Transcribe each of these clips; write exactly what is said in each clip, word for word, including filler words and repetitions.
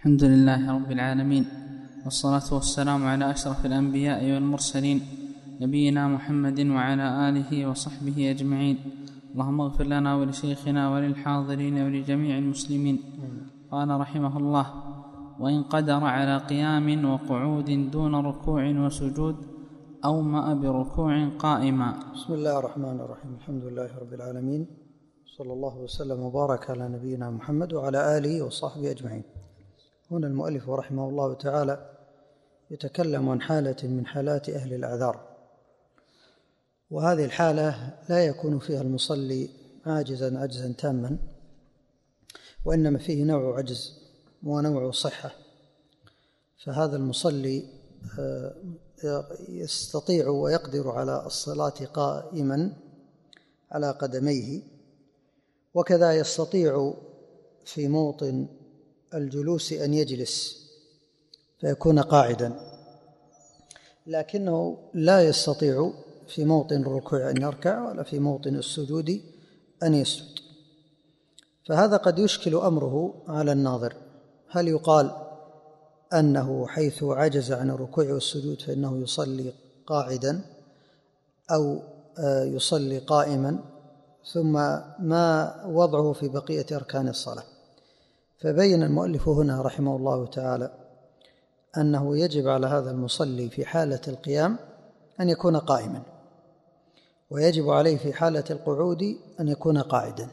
الحمد لله رب العالمين، والصلاة والسلام على أشرف الأنبياء والمرسلين نبينا محمد وعلى آله وصحبه أجمعين. اللهم اغفر لنا ولشيخنا وللحاضرين ولجميع المسلمين. قال رحمه الله: وإن قدر على قيام وقعود دون ركوع وسجود أومأ بركوع قائما. بسم الله الرحمن الرحيم. الحمد لله رب العالمين، صلى الله وسلم وبارك على نبينا محمد وعلى آله وصحبه أجمعين. هنا المؤلف رحمه الله تعالى يتكلم عن حالة من حالات أهل الأعذار، وهذه الحالة لا يكون فيها المصلي عاجزا عجزا تاما، وإنما فيه نوع عجز ونوع صحة. فهذا المصلي يستطيع ويقدر على الصلاة قائما على قدميه، وكذا يستطيع في موطن الجلوس أن يجلس فيكون قاعدا، لكنه لا يستطيع في موطن الركوع أن يركع ولا في موطن السجود أن يسجد. فهذا قد يشكل أمره على الناظر، هل يقال أنه حيث عجز عن الركوع والسجود فإنه يصلي قاعدا أو يصلي قائما، ثم ما وضعه في بقية أركان الصلاة؟ فبين المؤلف هنا رحمه الله تعالى أنه يجب على هذا المصلي في حالة القيام أن يكون قائما، ويجب عليه في حالة القعود أن يكون قاعدا،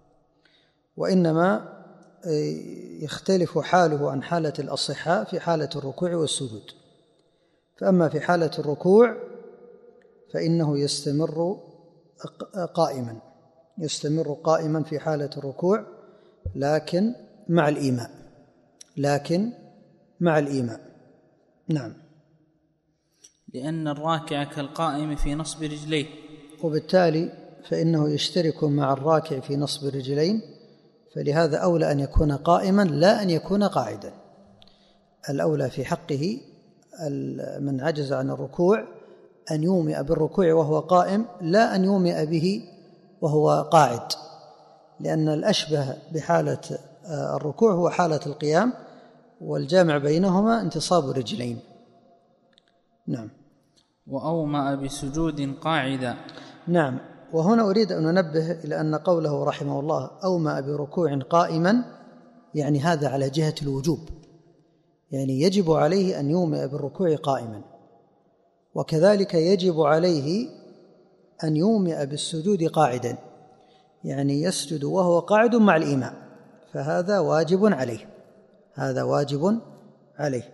وإنما يختلف حاله عن حالة الأصحاء في حالة الركوع والسجود. فأما في حالة الركوع فإنه يستمر قائما يستمر قائما في حالة الركوع، لكن مع الإيماء لكن مع الإيماء نعم، لأن الراكع كالقائم في نصب رجليه، وبالتالي فإنه يشترك مع الراكع في نصب الرجلين، فلهذا أولى أن يكون قائما لا أن يكون قاعدا. الأولى في حقه من عجز عن الركوع أن يومئ بالركوع وهو قائم، لا أن يومئ به وهو قاعد، لأن الأشبه بحالة الركوع هو حالة القيام، والجامع بينهما انتصاب الرجلين. نعم. وأومأ بسجود قاعدا. نعم. وهنا أريد أن ننبه إلى أن قوله رحمه الله أومأ بركوع قائما، يعني هذا على جهة الوجوب، يعني يجب عليه أن يومئ بالركوع قائما، وكذلك يجب عليه أن يومئ بالسجود قاعدا، يعني يسجد وهو قاعد مع الإيماء، فهذا واجب عليه هذا واجب عليه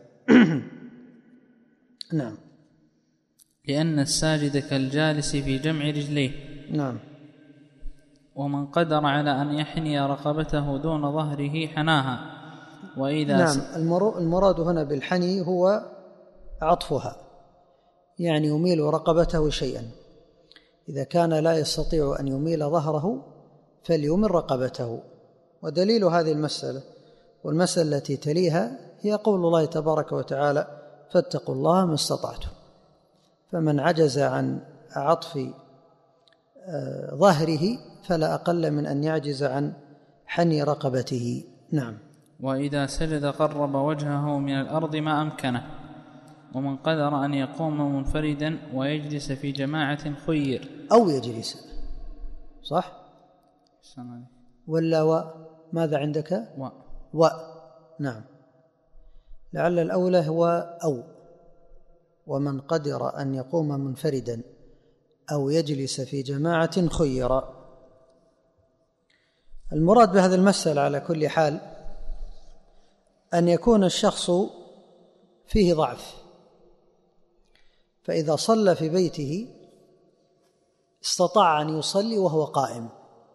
نعم. لأن الساجد كالجالس في جمع رجليه. نعم. ومن قدر على أن يحني رقبته دون ظهره حناها. وإذا نعم. المراد هنا بالحني هو عطفها، يعني يميل رقبته شيئا. إذا كان لا يستطيع أن يميل ظهره فليمل رقبته. ودليل هذه المسألة والمسألة التي تليها هي قول الله تبارك وتعالى: فاتقوا الله ما استطعتم. فمن عجز عن عطف ظهره فلا أقل من أن يعجز عن حني رقبته. نعم. وإذا سجد قرب وجهه من الأرض ما أمكنه. ومن قدر أن يقوم منفردا ويجلس في جماعة خير. أو يجلس، صح؟ ولا و ماذا عندك؟ و و نعم، لعل الأولى هو أو. ومن قدر أن يقوم منفردا أو يجلس في جماعة خير. المراد بهذا المسألة على كل حال أن يكون الشخص فيه ضعف، فإذا صلى في بيته استطاع أن يصلي وهو قائم،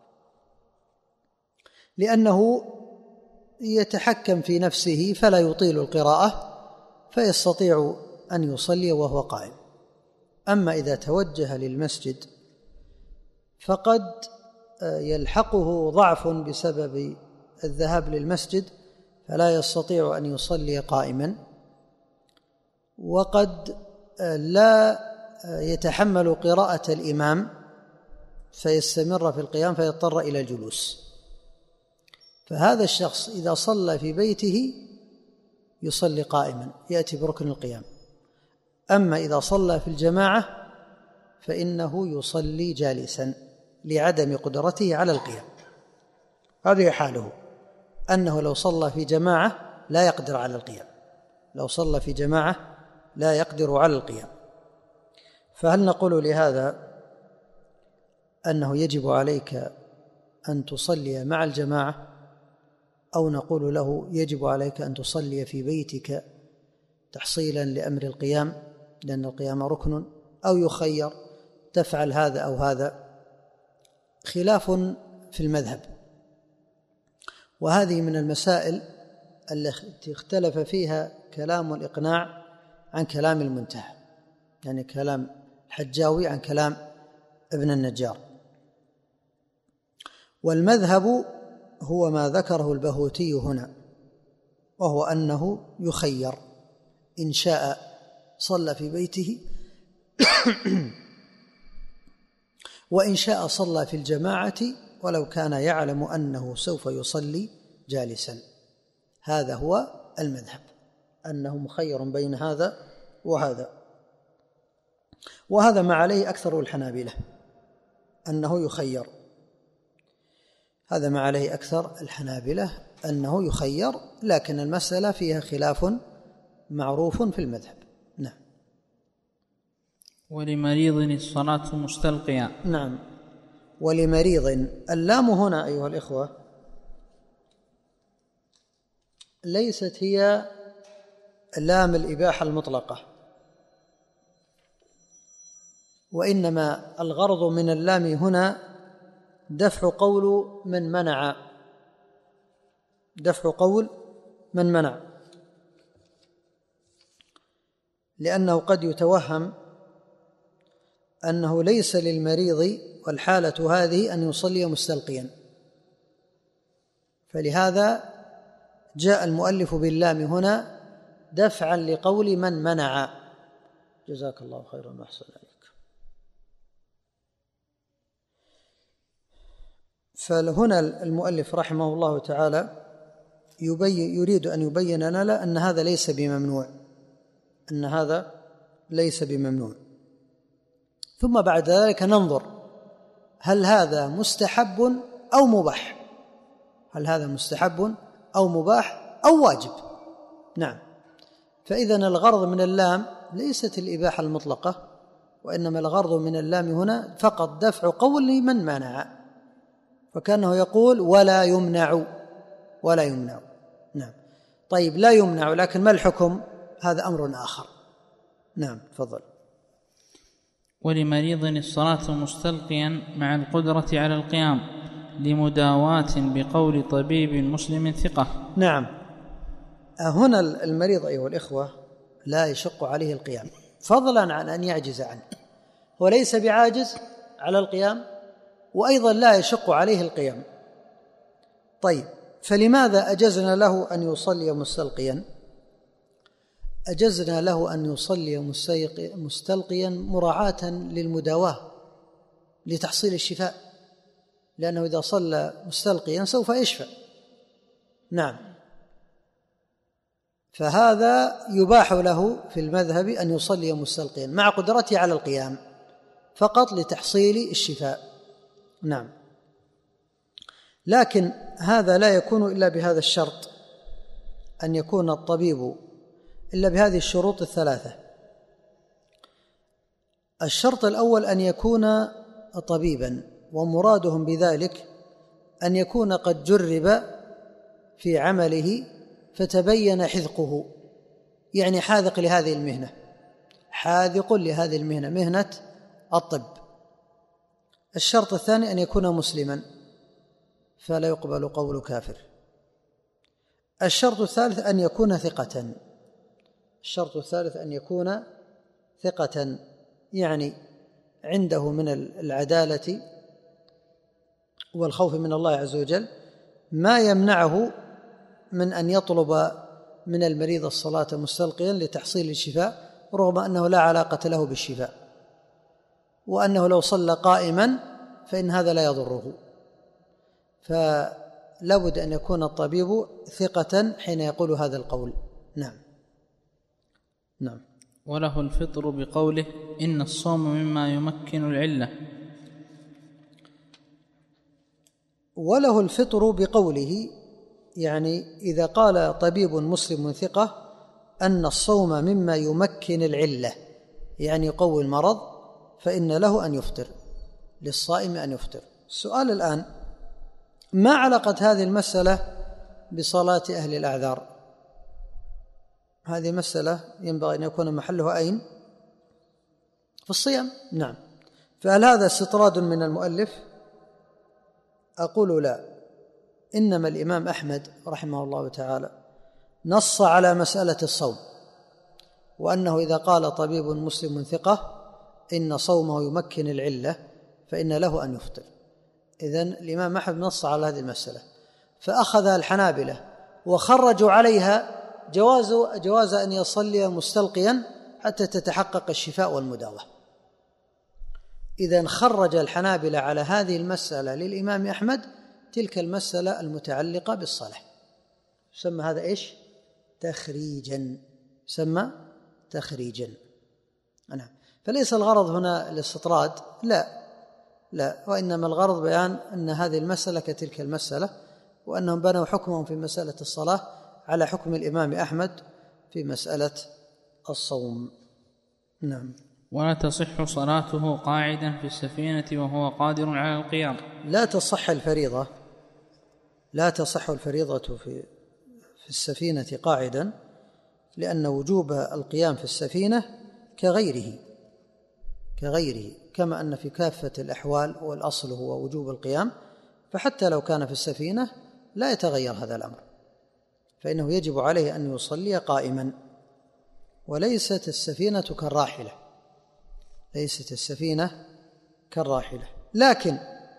لأنه يتحكم في نفسه فلا يطيل القراءة، فيستطيع أن يصلي وهو قائم. أما إذا توجه للمسجد فقد يلحقه ضعف بسبب الذهاب للمسجد فلا يستطيع أن يصلي قائما، وقد لا يتحمل قراءة الإمام فيستمر في القيام فيضطر إلى الجلوس. فهذا الشخص إذا صلى في بيته يصلي قائما يأتي بركن القيام. أما إذا صلى في الجماعة فإنه يصلي جالسا لعدم قدرته على القيام. هذه حاله، أنه لو صلى في جماعة لا يقدر على القيام، لو صلى في جماعة لا يقدر على القيام. فهل نقول لهذا أنه يجب عليك أن تصلي مع الجماعة، أو نقول له يجب عليك أن تصلي في بيتك تحصيلا لأمر القيام لأن القيام ركن، أو يخير تفعل هذا أو هذا؟ خلاف في المذهب، وهذه من المسائل التي اختلف فيها كلام الإقناع عن كلام المنتهى، يعني كلام الحجاوي عن كلام ابن النجار. والمذهب هو ما ذكره البهوتي هنا، وهو أنه يخير، إن شاء صلى في بيته وإن شاء صلى في الجماعة ولو كان يعلم أنه سوف يصلي جالسا. هذا هو المذهب، أنه مخير بين هذا وهذا. وهذا ما عليه أكثر الحنابلة، أنه يخير، هذا ما عليه أكثر الحنابلة أنه يخير، لكن المسألة فيها خلاف معروف في المذهب. نعم. ولمريض الصلاة مستلقيا. نعم. ولمريض، اللام هنا أيها الإخوة ليست هي لام الإباحة المطلقة، وإنما الغرض من اللام هنا دفع قول من منع، دفع قول من منع، لأنه قد يتوهم أنه ليس للمريض والحالة هذه أن يصلي مستلقيا، فلهذا جاء المؤلف باللام هنا دفعا لقول من منع. جزاك الله خيرا وأحسن إليك. فهنا المؤلف رحمه الله تعالى يبين يريد أن يبين لنا أن هذا ليس بممنوع، أن هذا ليس بممنوع. ثم بعد ذلك ننظر هل هذا مستحب أو مباح، هل هذا مستحب أو مباح أو واجب. نعم. فإذن الغرض من اللام ليست الإباحة المطلقة، وإنما الغرض من اللام هنا فقط دفع قول من منع، فكأنه يقول ولا يمنع، ولا يمنع. نعم. طيب، لا يمنع، لكن ما الحكم؟ هذا أمر آخر. نعم، تفضل. ولمريض الصلاة مستلقيا مع القدرة على القيام لمداواة بقول طبيب مسلم ثقة. نعم. هنا المريض أيها الإخوة لا يشق عليه القيام، فضلا عن أن يعجز عنه، هو ليس بعاجز على القيام، وأيضا لا يشق عليه القيام. طيب، فلماذا أجزنا له أن يصلي مستلقيا؟ أجزنا له أن يصلي مستلقيا مراعاة للمداواة لتحصيل الشفاء، لأنه إذا صلى مستلقيا سوف يشفى. نعم. فهذا يباح له في المذهب أن يصلي مستلقيا مع قدرته على القيام فقط لتحصيل الشفاء. نعم. لكن هذا لا يكون إلا بهذا الشرط، أن يكون الطبيب إلا بهذه الشروط الثلاثة. الشرط الأول أن يكون طبيبا، ومرادهم بذلك أن يكون قد جرب في عمله فتبين حذقه، يعني حاذق لهذه المهنة، حاذق لهذه المهنة، مهنة الطب. الشرط الثاني أن يكون مسلما فلا يقبل قول كافر. الشرط الثالث أن يكون ثقة، الشرط الثالث أن يكون ثقة، يعني عنده من العدالة والخوف من الله عز وجل ما يمنعه من أن يطلب من المريض الصلاة مستلقيا لتحصيل الشفاء، رغم أنه لا علاقة له بالشفاء، وأنه لو صلى قائما فإن هذا لا يضره. فلا بد أن يكون الطبيب ثقة حين يقول هذا القول. نعم نعم. وله الفطر بقوله إن الصوم مما يمكن العلة. وله الفطر بقوله يعني إذا قال طبيب مسلم ثقة أن الصوم مما يمكن العلة يعني يقوي المرض، فإن له أن يفطر، للصائم أن يفطر. السؤال الآن: ما علاقة هذه المسألة بصلاة أهل الأعذار؟ هذه مسألة ينبغي أن يكون محلها أين؟ في الصيام. نعم. فهل هذا استطراد من المؤلف؟ أقول لا، إنما الإمام أحمد رحمه الله تعالى نص على مسألة الصوم، وأنه إذا قال طبيب مسلم ثقة إن صومه يمكن العلة فإن له أن يفطر. إذن الإمام أحمد نص على هذه المسألة، فأخذها الحنابلة وخرجوا عليها جواز جواز أن يصلي مستلقيا حتى تتحقق الشفاء والمداوة. إذن خرج الحنابلة على هذه المسألة للإمام أحمد تلك المسألة المتعلقة بالصلاة. سمى هذا إيش؟ تخريجا، سمى تخريجا. نعم. فليس الغرض هنا الاستطراد، لا لا، وإنما الغرض بيان أن هذه المسألة كتلك المسألة، وأنهم بنوا حكمهم في مسألة الصلاة على حكم الإمام أحمد في مسألة الصوم. نعم. ولا تصح صلاته قاعدا في السفينة وهو قادر على القيام. لا تصح الفريضة، لا تصح الفريضة في في السفينة قاعدا، لأن وجوب القيام في السفينة كغيره كغيره كما أن في كافة الأحوال والأصل هو وجوب القيام، فحتى لو كان في السفينة لا يتغير هذا الأمر، فإنه يجب عليه أن يصلي قائما. وليست السفينة كالراحلة، ليست السفينة كالراحلة. لكن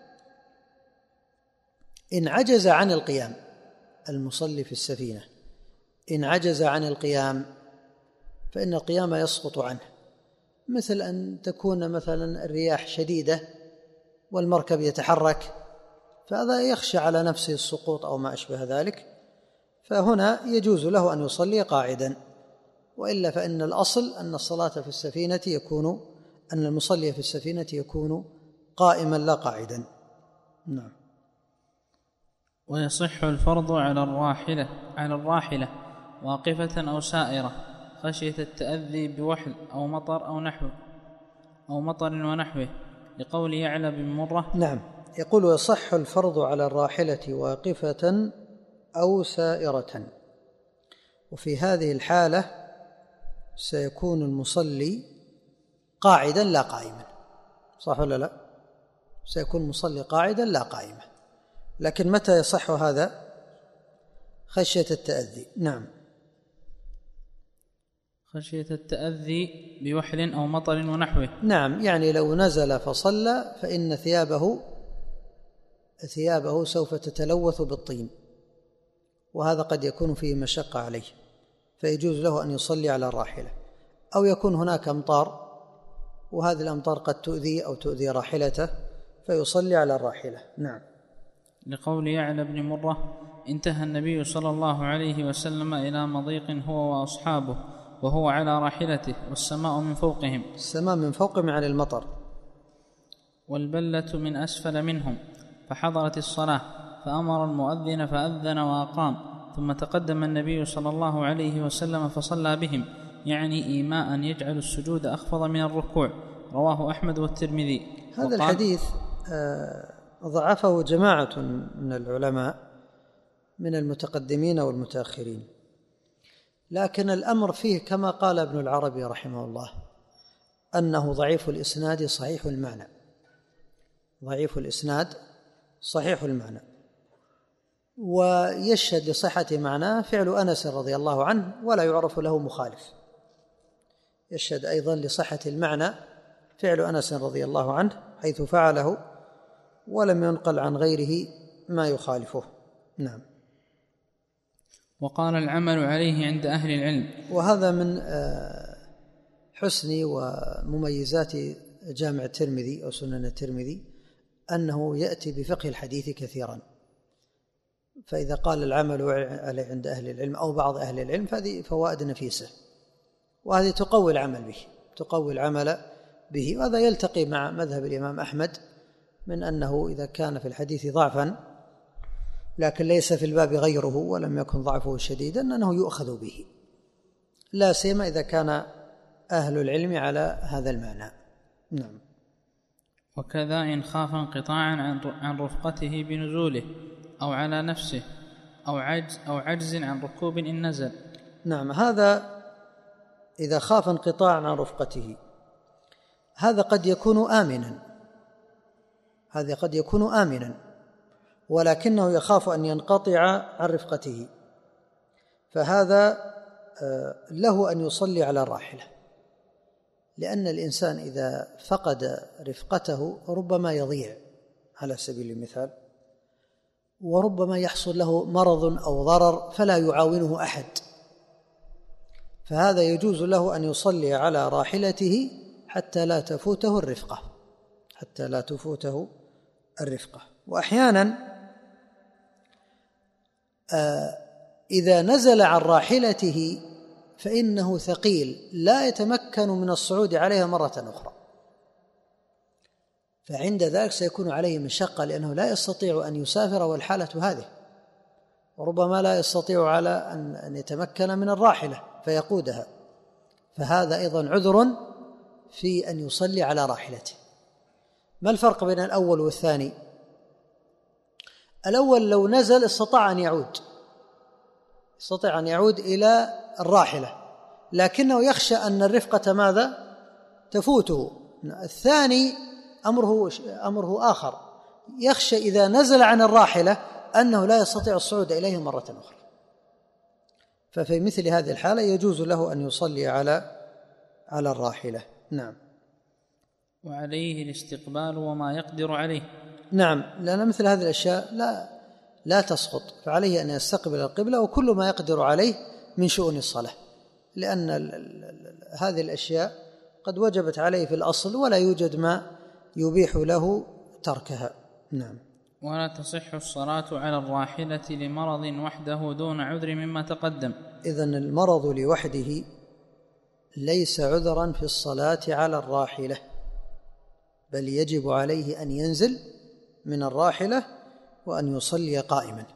إن عجز عن القيام المصلي في السفينة، إن عجز عن القيام فإن القيام يسقط عنه، مثل أن تكون مثلا الرياح شديدة والمركب يتحرك، فهذا يخشى على نفسه السقوط أو ما أشبه ذلك، فهنا يجوز له أن يصلي قاعدا. وإلا فإن الأصل أن الصلاة في السفينة يكون أن المصلي في السفينة يكون قائما لا قاعدا. نعم. ويصح الفرض على الراحلة على الراحلة واقفة أو سائرة خشية التأذي بوحل أو مطر أو نحو أو مطر ونحوه، لقول يعلى بن مرة. نعم. يقول: ويصح الفرض على الراحلة واقفة أو سائرة. وفي هذه الحالة سيكون المصلي قاعدا لا قائما، صح ولا لا؟ سيكون المصلي قاعدا لا قائما. لكن متى يصح هذا؟ خشية التأذي. نعم. خشية التأذي بوحل أو مطر ونحوه. نعم، يعني لو نزل فصلى فإن ثيابه ثيابه سوف تتلوث بالطين، وهذا قد يكون فيه مشقة عليه، فيجوز له أن يصلي على الراحلة. أو يكون هناك أمطار وهذه الأمطار قد تؤذي أو تؤذي راحلته فيصلي على الراحلة. نعم. لقول يعلى بن مرة: انتهى النبي صلى الله عليه وسلم إلى مضيق هو وأصحابه وهو على راحلته والسماء من فوقهم. السماء من فوقهم عن المطر. والبلة من أسفل منهم، فحضرت الصلاة فأمر المؤذن فأذن وأقام، ثم تقدم النبي صلى الله عليه وسلم فصلى بهم، يعني إيماء يجعل السجود أخفض من الركوع. رواه أحمد والترمذي. هذا الحديث ضعفه جماعة من العلماء من المتقدمين والمتأخرين، لكن الأمر فيه كما قال ابن العربي رحمه الله أنه ضعيف الإسناد صحيح المعنى، ضعيف الإسناد صحيح المعنى. ويشهد لصحة معناه فعل أنس رضي الله عنه ولا يعرف له مخالف. يشهد أيضا لصحة المعنى فعل أنس رضي الله عنه حيث فعله ولم ينقل عن غيره ما يخالفه. نعم. وقال العمل عليه عند أهل العلم. وهذا من حسن ومميزات جامع الترمذي أو سنن الترمذي أنه يأتي بفقه الحديث كثيرا، فإذا قال العمل عليه عند أهل العلم أو بعض أهل العلم فهذه فوائد نفيسة، وهذه تقوي العمل به تقوي العمل به وهذا يلتقي مع مذهب الإمام أحمد من أنه إذا كان في الحديث ضعفا لكن ليس في الباب غيره ولم يكن ضعفه شديدا أنه يؤخذ به، لا سيما إذا كان أهل العلم على هذا المعنى. نعم. وكذا إن خاف انقطاعا عن رفقته بنزوله أو على نفسه أو عجز, أو عجز عن ركوب إن نزل. نعم، هذا إذا خاف انقطاعا عن رفقته هذا قد يكون آمنا هذا قد يكون آمنا ولكنه يخاف أن ينقطع عن رفقته، فهذا له أن يصلي على الراحلة، لأن الإنسان إذا فقد رفقته ربما يضيع على سبيل المثال، وربما يحصل له مرض أو ضرر فلا يعاونه أحد، فهذا يجوز له أن يصلي على راحلته حتى لا تفوته الرفقة حتى لا تفوته الرفقة. وأحيانا آه إذا نزل عن راحلته فإنه ثقيل لا يتمكن من الصعود عليها مرة أخرى، فعند ذلك سيكون عليه مشقة لأنه لا يستطيع أن يسافر والحالة هذه، وربما لا يستطيع على أن يتمكن من الراحلة فيقودها، فهذا أيضا عذر في أن يصلي على راحلته. ما الفرق بين الأول والثاني؟ الأول لو نزل استطاع أن يعود استطاع أن يعود إلى الراحلة لكنه يخشى أن الرفقة ماذا؟ تفوته. الثاني أمره, أمره آخر، يخشى إذا نزل عن الراحلة أنه لا يستطيع الصعود إليه مرة أخرى، ففي مثل هذه الحالة يجوز له أن يصلي على على الراحلة. نعم. وعليه الاستقبال وما يقدر عليه. نعم، لأن مثل هذه الأشياء لا لا تسقط، فعليه أن يستقبل القبلة وكل ما يقدر عليه من شؤون الصلاة، لأن ال ال ال هذه الأشياء قد وجبت عليه في الأصل ولا يوجد ما يبيح له تركها. نعم. ولا تصح الصلاة على الراحلة لمرض وحده دون عذر مما تقدم. إذن المرض لوحده ليس عذرا في الصلاة على الراحلة، بل يجب عليه أن ينزل من الراحلة وأن يصلي قائما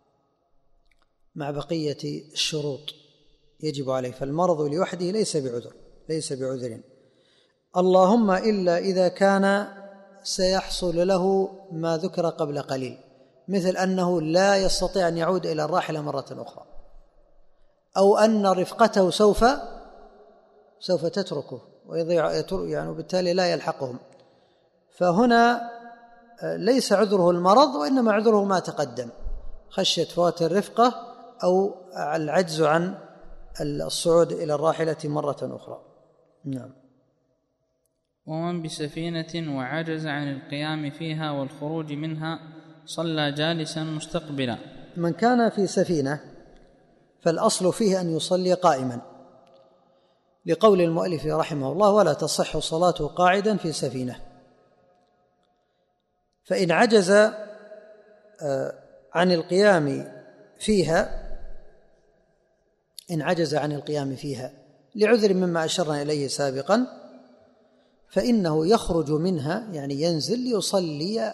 مع بقية الشروط يجب عليه، فالمرض لوحده ليس بعذر ليس بعذر اللهم إلا إذا كان سيحصل له ما ذكر قبل قليل، مثل أنه لا يستطيع أن يعود إلى الراحلة مرة أخرى، أو أن رفقته سوف سوف تتركه ويضيع يعني وبالتالي لا يلحقهم، فهنا ليس عذره المرض وإنما عذره ما تقدم، خشية فوات الرفقة أو العجز عن الصعود إلى الراحلة مرة أخرى. نعم. ومن بسفينة وعجز عن القيام فيها والخروج منها صلى جالسا مستقبلا. من كان في سفينة فالأصل فيه أن يصلي قائما، لقول المؤلف رحمه الله ولا تصح صلاته قاعدا في سفينة، فإن عجز عن القيام فيها إن عجز عن القيام فيها لعذر مما أشرنا إليه سابقا فإنه يخرج منها، يعني ينزل ليصلي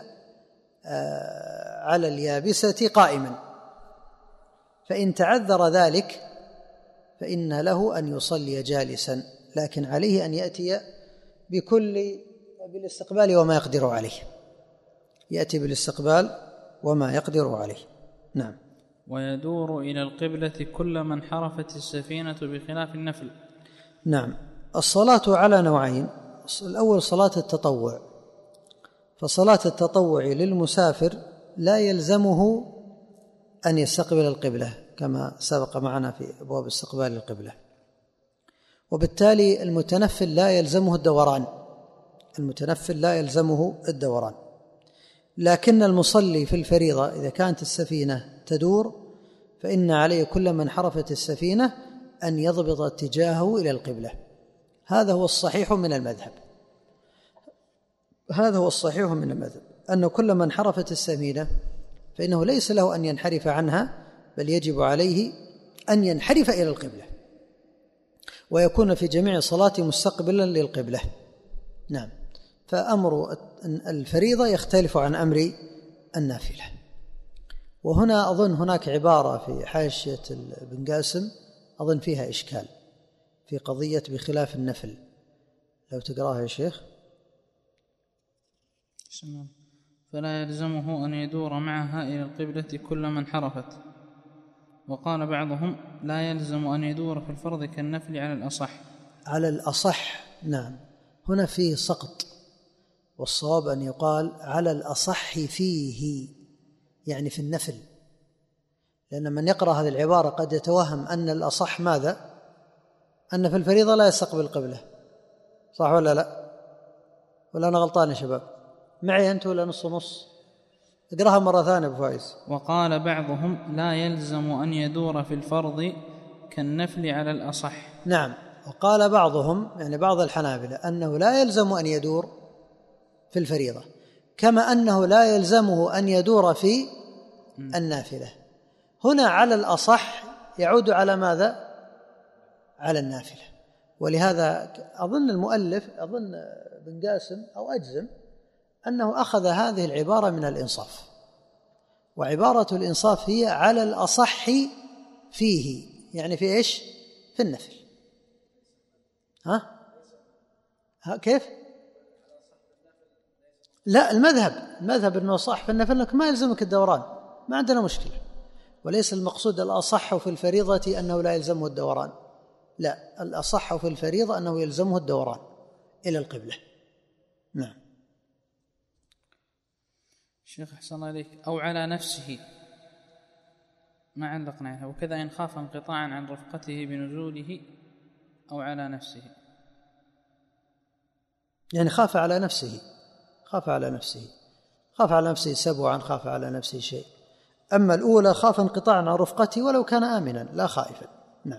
على اليابسة قائما، فإن تعذر ذلك فإن له أن يصلي جالسا، لكن عليه أن يأتي بكل بالاستقبال وما يقدر عليه يأتي بالاستقبال وما يقدر عليه. نعم. ويدور إلى القبلة كل من انحرفت السفينة بخلاف النفل. نعم. الصلاة على نوعين، الأول صلاة التطوع، فصلاة التطوع للمسافر لا يلزمه أن يستقبل القبلة كما سبق معنا في أبواب استقبال القبلة، وبالتالي المتنفل لا يلزمه الدوران المتنفل لا يلزمه الدوران لكن المصلي في الفريضة إذا كانت السفينة تدور فإن عليه كل من انحرفت السفينة أن يضبط اتجاهه إلى القبلة. هذا هو الصحيح من المذهب هذا هو الصحيح من المذهب أن كل من انحرفت السفينة فإنه ليس له أن ينحرف عنها، بل يجب عليه أن ينحرف إلى القبلة ويكون في جميع صلاته مستقبلا للقبلة. نعم. فأمر الفريضة يختلف عن أمر النافلة. وهنا أظن هناك عبارة في حاشية ابن قاسم أظن فيها إشكال في قضية بخلاف النفل، لو تقراها يا شيخ. فلا يلزمه أن يدور معها إلى القبلة كلما انحرفت. وقال بعضهم لا يلزم أن يدور في الفرض كالنفل على الأصح. على الأصح، نعم، هنا فيه سقط، والصواب أن يقال على الأصح فيه، يعني في النفل، لأن من يقرأ هذه العبارة قد يتوهم أن الأصح ماذا؟ أن في الفريضة لا يستقبل القبلة، صح ولا لا؟ ولا أنا غلطان يا شباب؟ معي أنت ولا نص نص؟ اقرأها مرة ثانية أبو فايز. وقال بعضهم لا يلزم أن يدور في الفرض كالنفل على الأصح. نعم. وقال بعضهم يعني بعض الحنابلة أنه لا يلزم أن يدور في الفريضة، كما أنه لا يلزمه أن يدور في النافلة. هنا على الأصح يعود على ماذا؟ على النافلة. ولهذا أظن المؤلف أظن ابن قاسم أو أجزم أنه أخذ هذه العبارة من الإنصاف، وعبارة الإنصاف هي على الأصح فيه، يعني في إيش؟ في النفل. ها؟ ها كيف؟ لا، المذهب المذهب أنه صح في النفل لك ما يلزمك الدوران، ما عندنا مشكلة. وليس المقصود الأصح في الفريضة أنه لا يلزمه الدوران، لا، الأصح في الفريضة أنه يلزمه الدوران إلى القبلة. نعم. شيخ أحسن عليك. أو على نفسه ما علقنا عليها. وكذا إن خاف انقطاعا عن رفقته بنزوله أو على نفسه، يعني خاف على نفسه، خاف على نفسه خاف على نفسه سبعا، خاف على نفسه شيء. أما الأولى خاف انقطاعا عن رفقته ولو كان آمنا لا خائفا. نعم.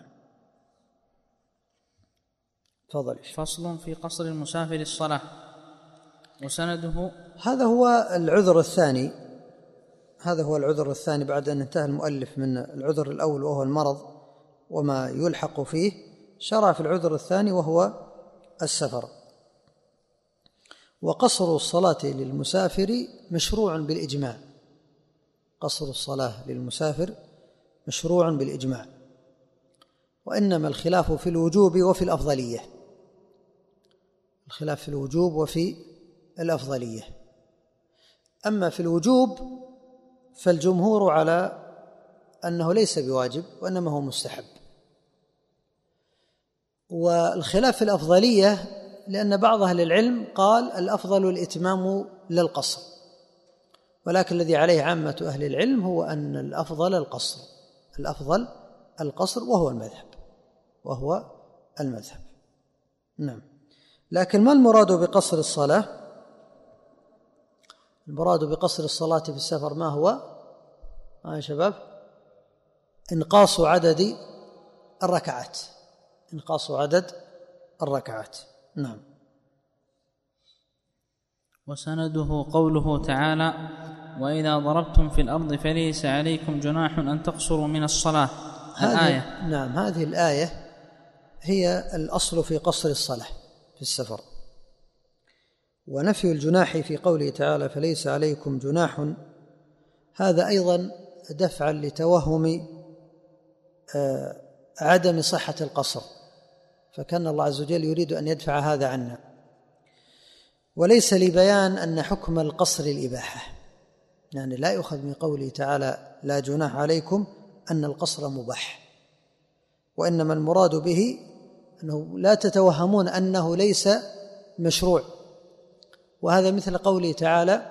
تفضل. فصل في قصر المسافر الصلاة وسنده. هذا هو العذر الثاني هذا هو العذر الثاني بعد أن انتهى المؤلف من العذر الأول وهو المرض وما يلحق فيه، شرع في العذر الثاني وهو السفر. وقصر الصلاة للمسافر مشروع بالإجماع. قصر الصلاة للمسافر مشروع بالإجماع، وإنما الخلاف في الوجوب وفي الأفضلية. الخلاف في الوجوب وفي الأفضلية. أما في الوجوب فالجمهور على أنه ليس بواجب وإنما هو مستحب. والخلاف في الأفضلية لأن بعض أهل العلم قال الأفضل الإتمام للقصر، ولكن الذي عليه عامة أهل العلم هو أن الأفضل القصر الأفضل القصر وهو المذهب وهو المذهب نعم. لكن ما المراد بقصر الصلاة؟ المراد بقصر الصلاة في السفر ما هو؟ ها يا شباب، إنقاص عدد الركعات إنقاص عدد الركعات نعم. وسنده قوله تعالى وإذا ضربتم في الأرض فليس عليكم جناح أن تقصروا من الصلاة. الآية. نعم، هذه الآية هي الأصل في قصر الصلاة في السفر. ونفي الجناح في قوله تعالى فليس عليكم جناح، هذا أيضا دفعا لتوهم عدم صحة القصر، فكان الله عز وجل يريد أن يدفع هذا عنا. وليس لبيان أن حكم القصر الإباحة، يعني لا يؤخذ من قوله تعالى لا جناح عليكم أن القصر مباح، وإنما المراد به أنه لا تتوهمون أنه ليس مشروع. وهذا مثل قوله تعالى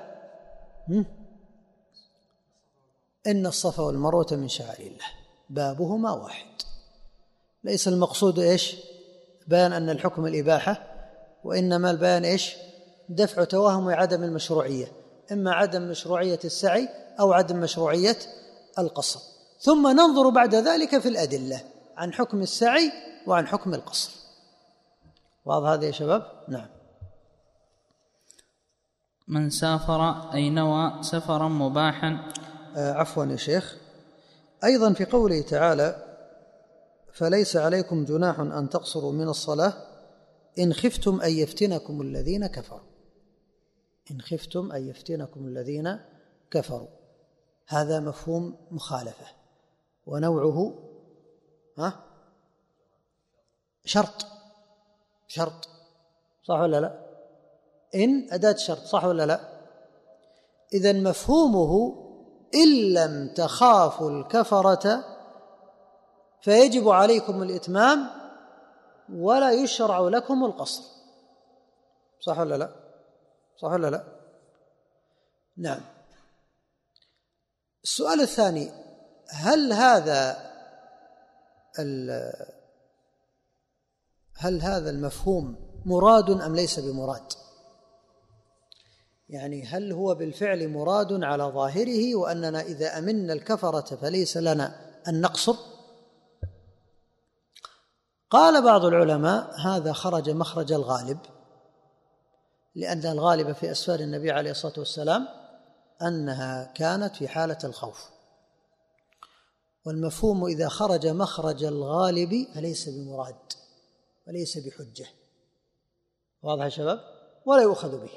إن الصفا والمروة من شعائر الله بابهما واحد. ليس المقصود إيش؟ بيان أن الحكم الإباحة، وإنما البيان إيش؟ دفع توهم عدم المشروعية، إما عدم مشروعية السعي أو عدم مشروعية القصر، ثم ننظر بعد ذلك في الأدلة عن حكم السعي وعن حكم القصر. واضح هذا يا شباب؟ نعم. من سافر أي نوى سفرا مباحا آه عفوا يا شيخ، أيضا في قوله تعالى فليس عليكم جناح أن تقصروا من الصلاة إن خفتم أن يفتنكم الذين كفروا، إن خفتم أن يفتنكم الذين كفروا، هذا مفهوم مخالفة، ونوعه ها شرط، شرط صح ولا لا؟ إن أداة شرط صح ولا لا؟ إذن مفهومه إن لم تخافوا الكفرة فيجب عليكم الإتمام ولا يشرع لكم القصر، صح ولا لا؟ صح ولا لا؟ نعم. السؤال الثاني، هل هذا هل هذا المفهوم مراد أم ليس بمراد؟ يعني هل هو بالفعل مراد على ظاهره وأننا إذا أمنا الكفرة فليس لنا أن نقصر؟ قال بعض العلماء هذا خرج مخرج الغالب، لأن الغالب في أسفار النبي عليه الصلاة والسلام أنها كانت في حالة الخوف، والمفهوم إذا خرج مخرج الغالب فليس بمراد وليس بحجة، واضح يا شباب؟ ولا يؤخذ به.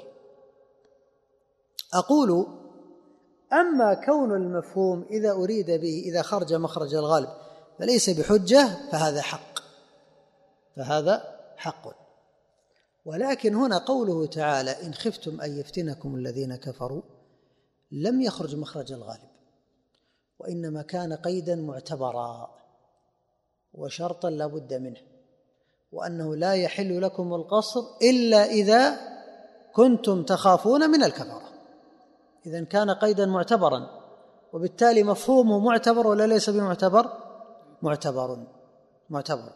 أقول أما كون المفهوم إذا أريد به إذا خرج مخرج الغالب فليس بحجة فهذا حق، فهذا حق. ولكن هنا قوله تعالى إن خفتم أن يفتنكم الذين كفروا لم يخرج مخرج الغالب، وإنما كان قيدا معتبرا وشرطا لا بد منه، وأنه لا يحل لكم القصر إلا إذا كنتم تخافون من الكفرة. إذن كان قيدا معتبرا، وبالتالي مفهومه معتبر ولا ليس بمعتبر؟ معتبر معتبر.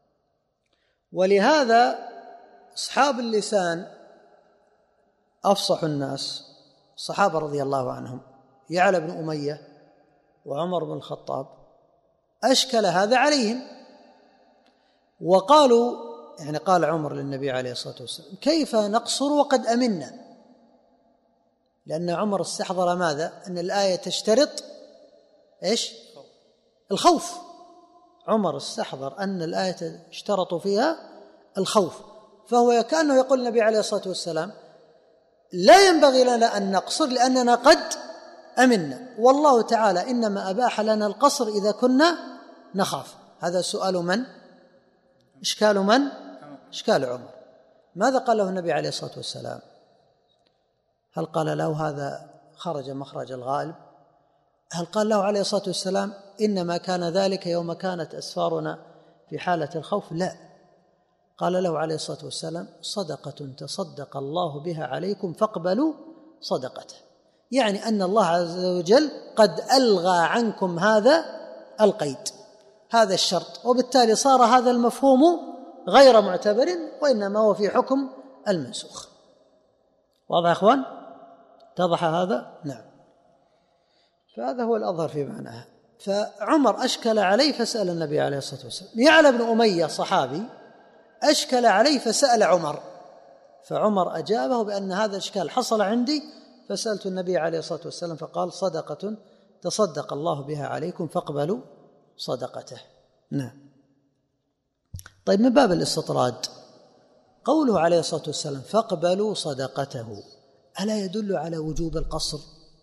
ولهذا أصحاب اللسان أفصح الناس الصحابة رضي الله عنهم، يعلى بن أمية وعمر بن الخطاب، أشكل هذا عليهم وقالوا، يعني قال عمر للنبي عليه الصلاة والسلام كيف نقصر وقد أمنا؟ لأن عمر استحضر ماذا؟ أن الآية تشترط إيش؟ الخوف. عمر استحضر أن الآية اشترط فيها الخوف، فهو كأنه يقول النبي عليه الصلاة والسلام لا ينبغي لنا أن نقصر لأننا قد أمنا، والله تعالى إنما أباح لنا القصر إذا كنا نخاف. هذا سؤال من؟ إشكال من؟ إشكال عمر. ماذا قال له النبي عليه الصلاة والسلام؟ هل قال له هذا خرج مخرج الغالب؟ هل قال له عليه الصلاة والسلام إنما كان ذلك يوم كانت أسفارنا في حالة الخوف؟ لا، قال له عليه الصلاة والسلام صدقة تصدق الله بها عليكم فاقبلوا صدقته، يعني أن الله عز وجل قد ألغى عنكم هذا القيد، هذا الشرط، وبالتالي صار هذا المفهوم غير معتبر وإنما هو في حكم المنسوخ. واضح يا أخوان؟ اتضح هذا؟ نعم. فهذا هو الأظهر في معناها. فعمر أشكل عليه فسأل النبي عليه الصلاة والسلام. يعلى بن أمية صحابي أشكل عليه فسأل عمر، فعمر أجابه بأن هذا الإشكال حصل عندي فسألت النبي عليه الصلاة والسلام فقال صدقة تصدق الله بها عليكم فاقبلوا صدقته. نعم. طيب، من باب الاستطراد قوله عليه الصلاة والسلام فاقبلوا صدقته ألا يدل على وجوب القصر؟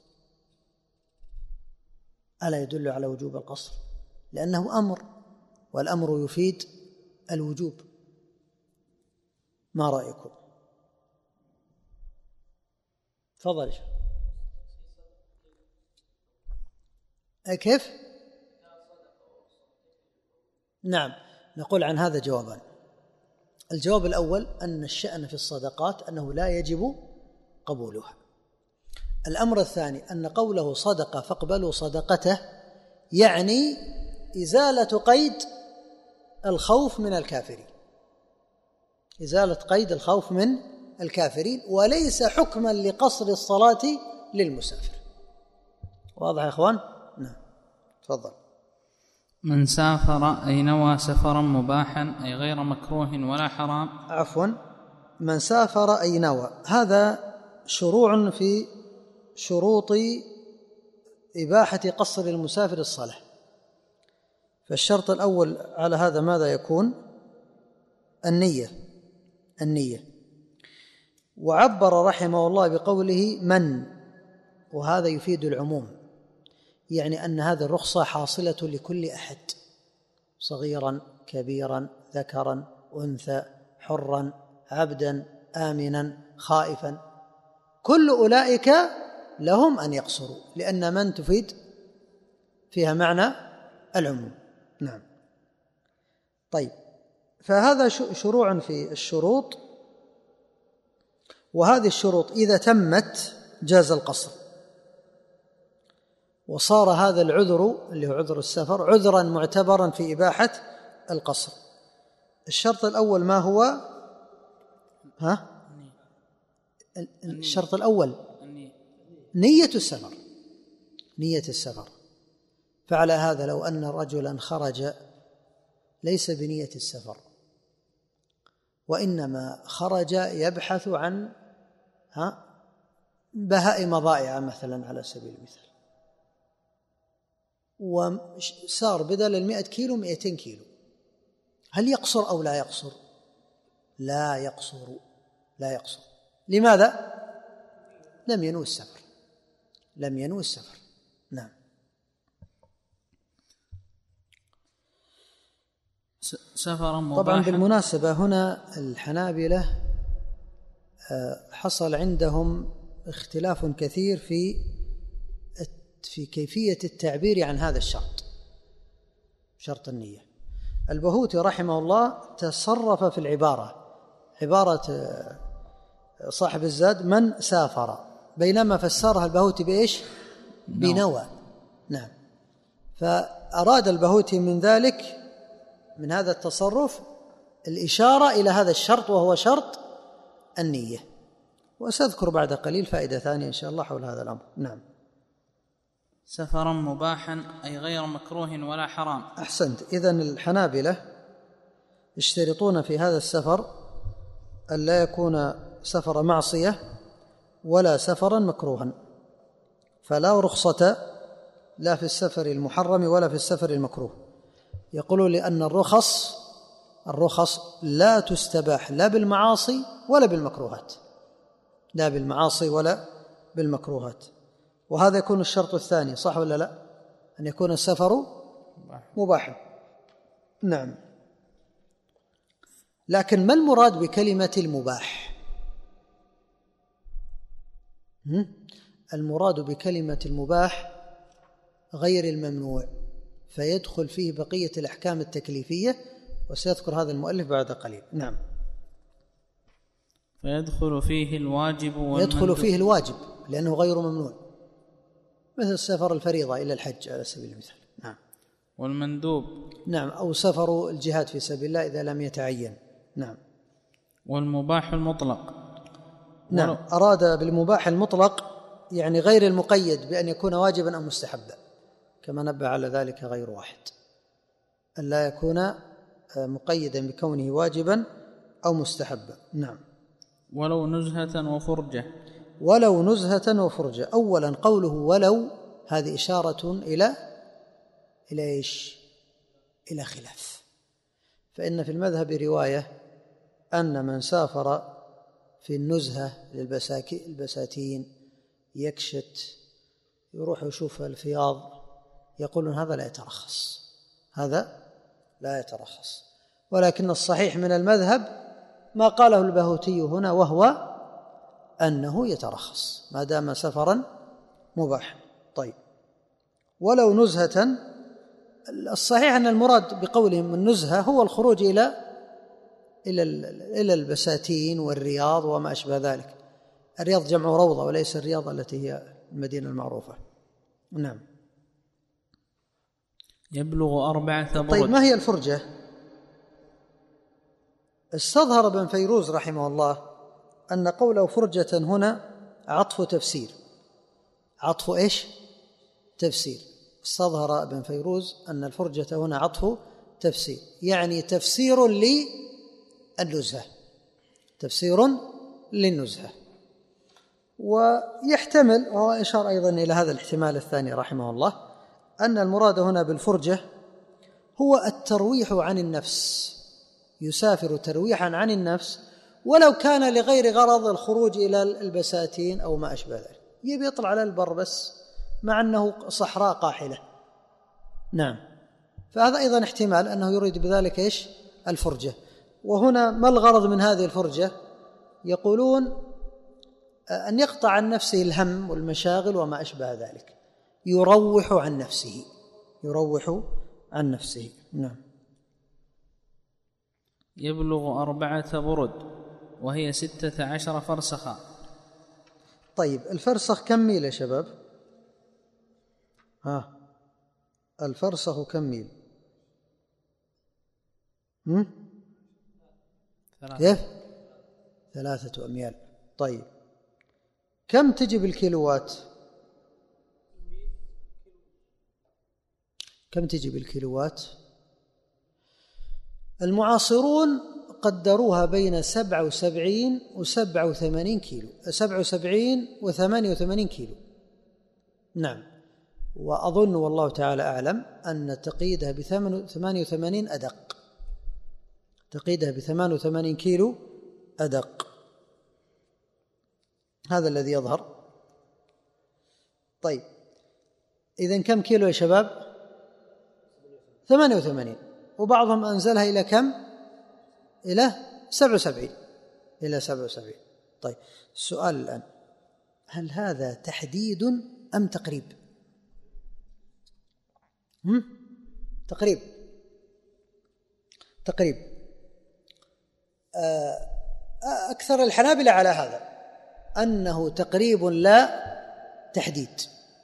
ألا يدل على وجوب القصر؟ لأنه أمر، والأمر يفيد الوجوب. ما رأيكم؟ تفضل. كيف؟ نعم، نقول عن هذا جوابان. الجواب الأول أن الشأن في الصدقات أنه لا يجب قبولها. الأمر الثاني أن قوله صدقة فاقبلوا صدقته يعني إزالة قيد الخوف من الكافرين، إزالة قيد الخوف من الكافرين، وليس حكما لقصر الصلاة للمسافر. واضح يا إخوان؟ نعم. تفضل. من سافر أي نوى سفرا مباحا أي غير مكروه ولا حرام. عفوا، من سافر أي نوى، هذا شروع في شروط إباحة قصر المسافر الصلاة. فالشرط الأول على هذا ماذا يكون؟ النية النية وعبر رحمه الله بقوله من، وهذا يفيد العموم، يعني أن هذه الرخصة حاصلة لكل أحد، صغيرا كبيرا ذكرا أنثى حرا عبدا آمنا خائفا، كل أولئك لهم أن يقصروا، لأن من تفيد فيها معنى العموم. نعم. طيب، فهذا شروع في الشروط، وهذه الشروط إذا تمت جاز القصر، وصار هذا العذر اللي هو عذر السفر عذرا معتبرا في إباحة القصر. الشرط الأول ما هو؟ ها؟ الشرط الأول نية السفر، نية السفر. فعلى هذا لو أن رجلا خرج ليس بنية السفر، وإنما خرج يبحث عن ها بهائم ضائعة مثلا على سبيل المثال، وصار بدل المئة كيلو مئتين كيلو، هل يقصر أو لا يقصر؟ لا يقصر، لا يقصر. لماذا؟ لم ينوي السفر، لم ينوي السفر. نعم. سفرا مباحا. طبعا بالمناسبة هنا الحنابلة حصل عندهم اختلاف كثير في في كيفية التعبير عن هذا الشرط، شرط النية. البهوتي رحمه الله تصرف في العبارة، عبارة صاحب الزاد من سافر، بينما فسرها البهوتي بإيش؟ بنوى. نعم. فأراد البهوتي من ذلك، من هذا التصرف، الإشارة إلى هذا الشرط، وهو شرط النية. وسأذكر بعد قليل فائدة ثانية إن شاء الله حول هذا الأمر. نعم. سفرا مباحا أي غير مكروه ولا حرام. أحسنت. إذن الحنابلة يشترطون في هذا السفر أن لا يكون سفر معصية ولا سفرا مكروها، فلا رخصة لا في السفر المحرم ولا في السفر المكروه. يقولون لأن الرخص الرخص لا تستباح لا بالمعاصي ولا بالمكروهات، لا بالمعاصي ولا بالمكروهات. وهذا يكون الشرط الثاني، صح ولا لا؟ أن يكون السفر مباحا. نعم. لكن ما المراد بكلمة المباح؟ المراد بكلمة المباح غير الممنوع، فيدخل فيه بقية الأحكام التكليفية، وسيذكر هذا المؤلف بعد قليل. نعم. فيدخل فيه الواجب والمندوب. يدخل فيه الواجب لأنه غير ممنوع، مثل سفر الفريضة إلى الحج على سبيل المثال. نعم. والمندوب. نعم. أو سفر الجهاد في سبيل الله إذا لم يتعين. نعم. والمباح المطلق. نعم. ولو... أراد بالمباح المطلق يعني غير المقيد بأن يكون واجبا أو مستحبا، كما نبه على ذلك غير واحد، أن لا يكون مقيدا بكونه واجبا أو مستحبا. نعم. ولو نزهة وفرجة. ولو نزهة وفرجة. أولا قوله ولو، هذه إشارة إلى إلى إيش؟ إلى خلاف. فإن في المذهب رواية أن من سافر في النزهة للبساتين يكشت يروح يشوف الفياض، يقولون هذا لا يترخص، هذا لا يترخص. ولكن الصحيح من المذهب ما قاله البهوتي هنا، وهو أنه يترخص ما دام سفرا مباح. طيب، ولو نزهة، الصحيح أن المراد بقولهم النزهة هو الخروج إلى إلى إلى البساتين والرياض وما أشبه ذلك. الرياض جمع روضة وليس الرياض التي هي المدينة المعروفة. نعم. يبلغ أربعة برد. طيب، ما هي الفرجة؟ استظهر ابن فيروز رحمه الله أن قوله فرجة هنا عطف تفسير. عطف إيش؟ تفسير. استظهر ابن فيروز أن الفرجة هنا عطف تفسير، يعني تفسير للنزهة، تفسير للنزهة. ويحتمل، وهو إشار أيضا إلى هذا الاحتمال الثاني رحمه الله، أن المراد هنا بالفرجة هو الترويح عن النفس، يسافر ترويحا عن النفس، ولو كان لغير غرض الخروج إلى البساتين أو ما أشبه ذلك، يبي يطلع على البر بس مع أنه صحراء قاحلة. نعم، فهذا أيضا احتمال أنه يريد بذلك إيش؟ الفرجة. وهنا ما الغرض من هذه الفرجة؟ يقولون أن يقطع عن نفسه الهم والمشاغل وما أشبه ذلك، يروح عن نفسه، يروح عن نفسه. نعم. يبلغ أربعة برد وهي ستة عشر فرسخا. طيب الفرسخ كم ميل يا شباب؟ ها الفرسخ كم ميل؟ هم؟ كيف؟ ثلاثة أميال. طيب كم تجي بالكيلوات؟ كم تجي بالكيلوات؟ المعاصرون قدروها بين سبعة وسبعين وسبعة وثمانين كيلو، سبعة وسبعين وثمانية وثمانين كيلو. نعم، وأظن والله تعالى أعلم أن تقييدها بثمانية وثمانين أدق، تقييدها بثمانية وثمانين كيلو أدق، هذا الذي يظهر. طيب إذن كم كيلو يا شباب؟ ثمانية وثمانين، وبعضهم أنزلها إلى كم؟ إلى سبعة وسبعين، إلى سبعة وسبعين. طيب السؤال الآن، هل هذا تحديد أم تقريب؟ هم؟ تقريب، تقريب. أكثر الحنابلة على هذا، أنه تقريب لا تحديد،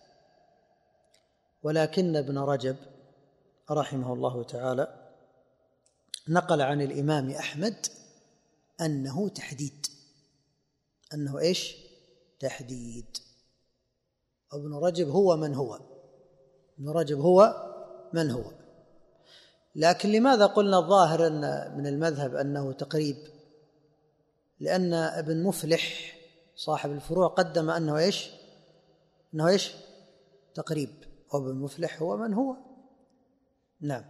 ولكن ابن رجب رحمه الله تعالى نقل عن الإمام أحمد أنه تحديد، أنه إيش؟ تحديد. ابن رجب هو من هو، ابن رجب هو من هو. لكن لماذا قلنا الظاهر أن من المذهب أنه تقريب؟ لأن ابن مفلح صاحب الفروع قدم أنه إيش؟ أنه إيش؟ تقريب، وابن مفلح هو من هو. نعم.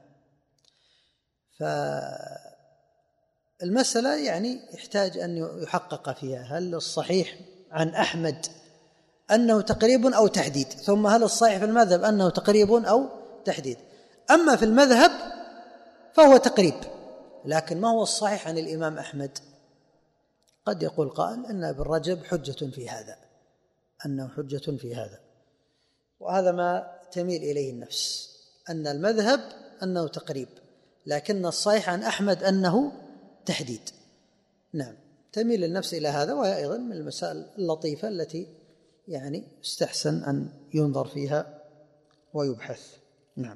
فالمسألة يعني يحتاج أن يحقق فيها، هل الصحيح عن أحمد أنه تقريب أو تحديد، ثم هل الصحيح في المذهب أنه تقريب أو تحديد. أما في المذهب فهو تقريب، لكن ما هو الصحيح عن الإمام أحمد؟ قد يقول قائل أن ابن رجب حجة في هذا، أنه حجة في هذا، وهذا ما تميل إليه النفس، أن المذهب أنه تقريب، لكن الصحيح عن أحمد أنه تحديد. نعم، تميل النفس إلى هذا، وهي أيضا من المسائل اللطيفة التي يعني استحسن أن ينظر فيها ويبحث. نعم.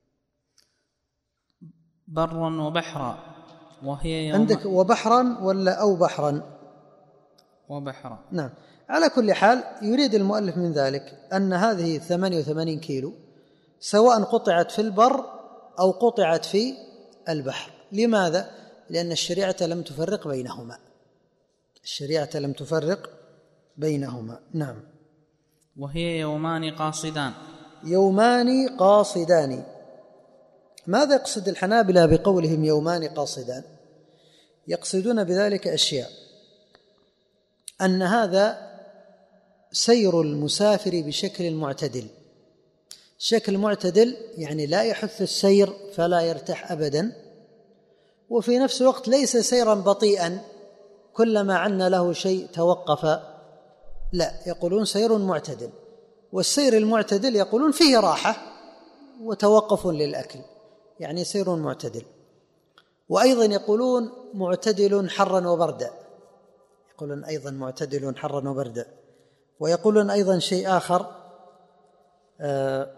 برا وبحرا وهي يوم عندك وبحرا ولا أو بحرا؟ وبحرا. نعم. على كل حال يريد المؤلف من ذلك أن هذه ثمانية وثمانين كيلو سواء قطعت في البر أو قطعت في البحر. لماذا؟ لأن الشريعة لم تفرق بينهما، الشريعة لم تفرق بينهما. نعم. وهي يومان قاصدان. يومان قاصدان، ماذا يقصد الحنابلة بقولهم يومان قاصدان؟ يقصدون بذلك أشياء، أن هذا سير المسافر بشكل معتدل، شكل معتدل يعني لا يحث السير فلا يرتاح أبدا، وفي نفس الوقت ليس سيرا بطيئا كلما عن له شيء توقف، لا، يقولون سير معتدل. والسير المعتدل يقولون فيه راحة وتوقف للأكل، يعني سير معتدل. وأيضا يقولون معتدل حرا وبردا، يقولون أيضا معتدل حرا وبردا. ويقولون أيضا شيء آخر، آه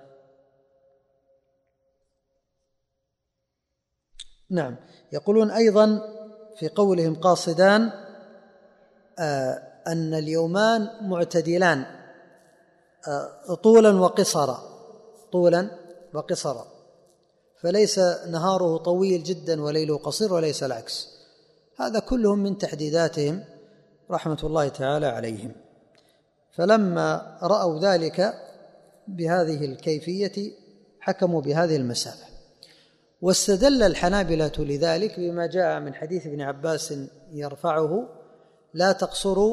نعم، يقولون أيضا في قولهم قاصدان آه أن اليومان معتدلان آه طولا وقصرا، طولا وقصرا، فليس نهاره طويل جدا وليله قصير وليس العكس. هذا كلهم من تحديداتهم رحمة الله تعالى عليهم. فلما رأوا ذلك بهذه الكيفية حكموا بهذه المسافة. واستدل الحنابلة لذلك بما جاء من حديث ابن عباس يرفعه: لا تقصروا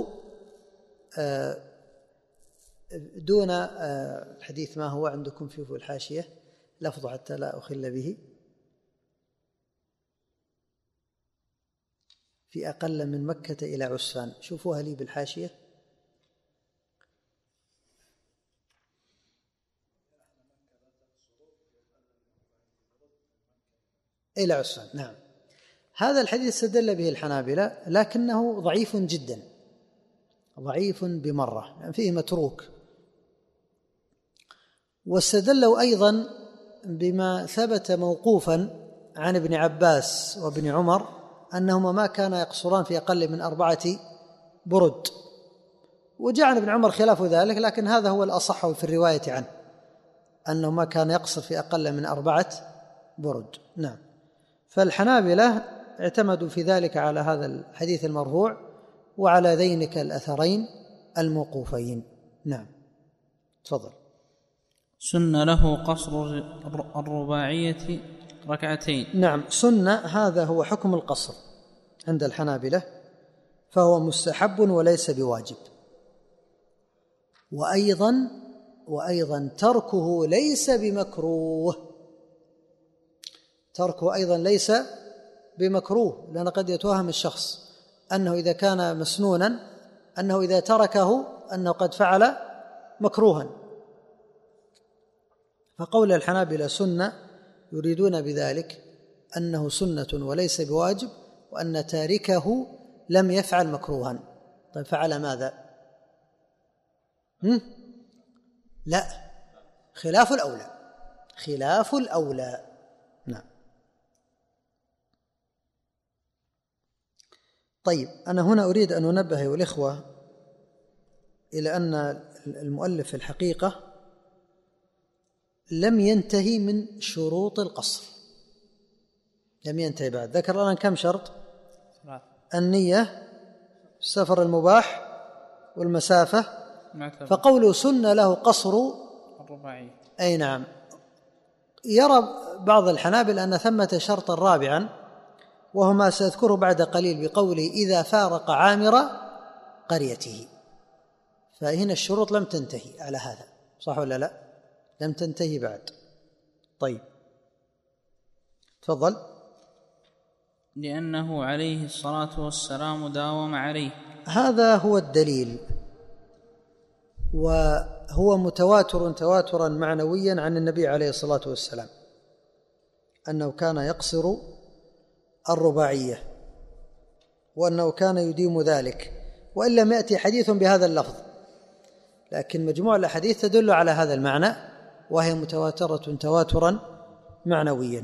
دون الحديث. ما هو عندكم في الحاشية لفظ حتى لا أخل به؟ في أقل من مكة إلى عسفان. شوفوها لي بالحاشية. إلى عسفان، نعم. هذا الحديث استدل به الحنابلة، لكنه ضعيف جدا، ضعيف بمرة، يعني فيه متروك. واستدلوا أيضا بما ثبت موقوفا عن ابن عباس وابن عمر أنهما ما كان يقصران في أقل من أربعة برد. وجاء عن ابن عمر خلاف ذلك، لكن هذا هو الأصح في الرواية عنه، أنه ما كان يقصر في أقل من أربعة برد. نعم. فالحنابلة اعتمدوا في ذلك على هذا الحديث المرفوع وعلى ذينك الأثرين الموقوفين. نعم، تفضل. سن له قصر الرباعية ركعتين. نعم، سنة، هذا هو حكم القصر عند الحنابلة، فهو مستحب وليس بواجب. وأيضا وأيضا تركه ليس بمكروه، تركه أيضا ليس بمكروه، لأن قد يتوهم الشخص أنه إذا كان مسنونا أنه إذا تركه أنه قد فعل مكروها. فقول الحنابلة سنة يريدون بذلك أنه سنة وليس بواجب، وأن تاركه لم يفعل مكروها. طيب فعل ماذا؟ هم؟ لا، خلاف الأولى، خلاف الأولى. نعم. طيب، أنا هنا أريد أن أنبه أيها الإخوة إلى أن المؤلف في الحقيقة لم ينتهي من شروط القصر، لم ينتهي بعد. ذكر لنا كم شرط؟ النية، السفر المباح، والمسافة. فقوله سن له قصر الرباعية، أي نعم. يرى بعض الحنابل أن ثمة شرطا رابعا، وهو ما سأذكره بعد قليل بقوله إذا فارق عامر قريته. فهنا الشروط لم تنتهي على هذا، صح ولا لا؟ لم تنتهي بعد. طيب تفضل. لأنه عليه الصلاة والسلام داوم عليه، هذا هو الدليل، وهو متواتر تواترا معنويا عن النبي عليه الصلاة والسلام أنه كان يقصر الرباعية، وأنه كان يديم ذلك، وإن لم يأتي حديث بهذا اللفظ، لكن مجموع الأحاديث تدل على هذا المعنى، وهي متواترة تواترا معنويا.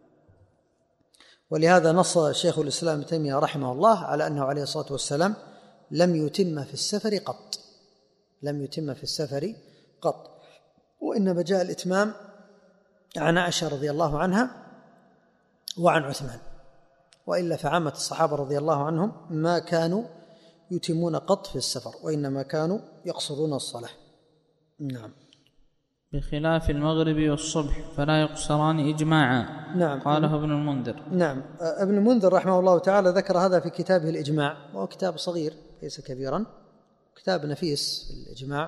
ولهذا نص شيخ الإسلام ابن تيمية رحمه الله على أنه عليه الصلاة والسلام لم يتم في السفر قط، لم يتم في السفر قط، وإنما جاء الإتمام عن عائشة رضي الله عنها وعن عثمان، وإلا فعامة الصحابة رضي الله عنهم ما كانوا يتمون قط في السفر، وإنما كانوا يقصرون الصلاة. نعم. بخلاف المغرب والصبح فلا يقصران إجماعا. نعم. قاله ابن المنذر. نعم. ابن المنذر رحمه الله تعالى ذكر هذا في كتابه الإجماع، وهو كتاب صغير ليس كبيرا، كتاب نفيس في الإجماع.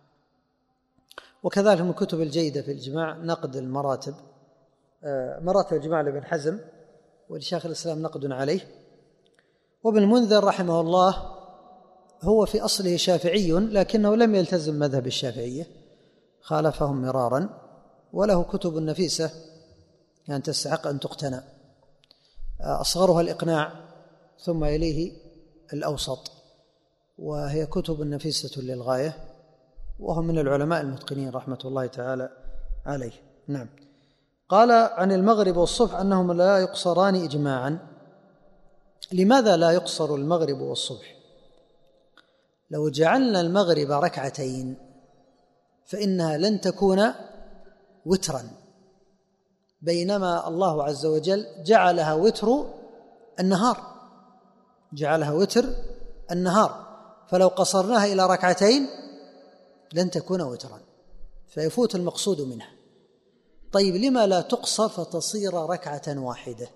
وكذلك من الكتب الجيدة في الإجماع نقد المراتب، مراتب الإجماع لابن حزم، ولشيخ الإسلام نقد عليه. وابن المنذر رحمه الله هو في أصله شافعي، لكنه لم يلتزم مذهب الشافعية، خالفهم مرارا، وله كتب نفيسة يعني تستحق أن تقتنى، أصغرها الإقناع ثم يليه الأوسط، وهي كتب نفيسة للغاية، وهو من العلماء المتقنين رحمة الله تعالى عليه. نعم. قال عن المغرب والصبح أنهم لا يقصران إجماعا. لماذا لا يقصر المغرب والصبح؟ لو جعلنا المغرب ركعتين فإنها لن تكون وترا، بينما الله عز وجل جعلها وتر النهار، جعلها وتر النهار، فلو قصرناها إلى ركعتين لن تكون وترا، فيفوت المقصود منها. طيب لما لا تقصر فتصير ركعة واحدة